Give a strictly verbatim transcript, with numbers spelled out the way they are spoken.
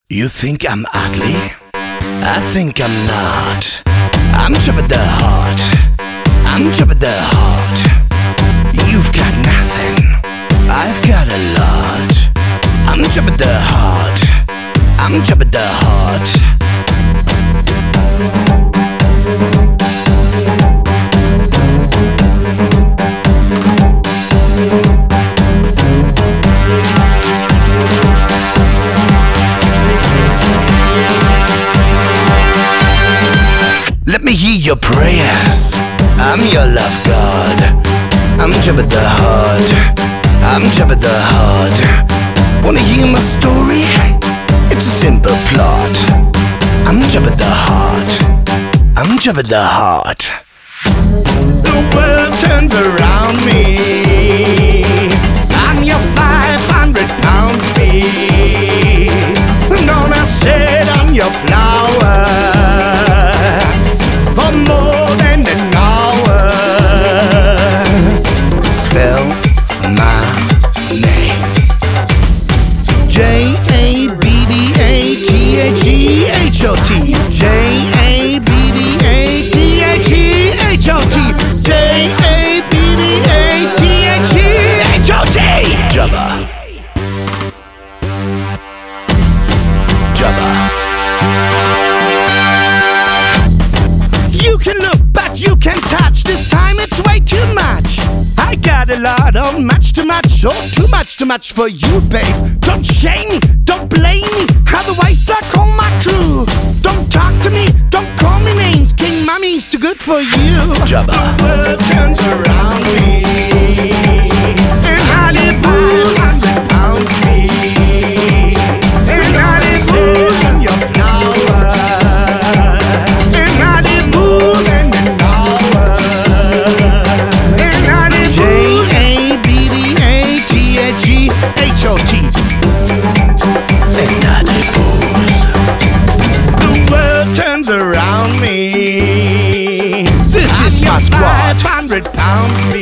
You think I'm ugly? I think I'm not. I'm Jabba the Hutt. I'm Jabba the Hutt. You've got nothing. I've got a lot. I'm Jabba the Hutt. I'm Jabba the Hutt. Let me hear your prayers. I'm your love god. I'm Jabba the Hutt. I'm Jabba the Hutt. Wanna hear my story? It's a simple plot. I'm Jabba the Hutt. I'm Jabba the Hutt. The world turns around me. I'm your five hundred pound speed. Gonna sit on your flower for more than an hour. Spell my name. J A B D A T H E H O T. J A B D A T H E H O T. J A B D A T H E H O T. Jabba. Jabba. You can look, but you can't touch. This time it's way too much. I got a lot of much too much, or too much too much for you, babe. Don't shame me, don't blame me, otherwise I call my crew. Don't talk to me, don't call me names. King Mummy's too good for you. Jabba. The world turns around me, and I live five hundred pound speed, and I live booze in your flower, and I live booze in an hour, and I live J A B D A T H E H O T, and I live booze. The world turns around me. This is my squad. five hundred pound speed.